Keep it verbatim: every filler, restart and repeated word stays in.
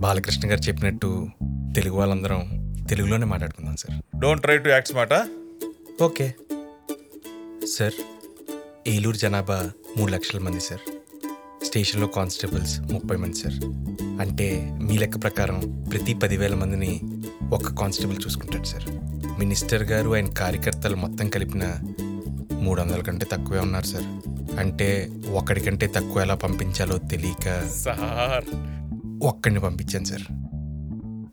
బాలకృష్ణ గారు చెప్పినట్టు తెలుగు వాళ్ళందరం తెలుగులోనే మాట్లాడుకుందాం sir. Don't try to act smart. Okay sir. Eluru జనాభా మూడు లక్షల మంది సార్. స్టేషన్లో కానిస్టేబుల్స్ ముప్పై మంది సార్. అంటే మీ లెక్క ప్రకారం ప్రతి పదివేల మందిని ఒక్క కానిస్టేబుల్ చూసుకుంటాడు సార్. మినిస్టర్ గారు ఆయన కార్యకర్తలు మొత్తం కలిపిన మూడు వందల కంటే తక్కువే ఉన్నారు సార్. అంటే ఒక్కడికంటే తక్కువ ఎలా పంపించాలో తెలియక సార్ ఒక్కడిని పంపించాను సార్.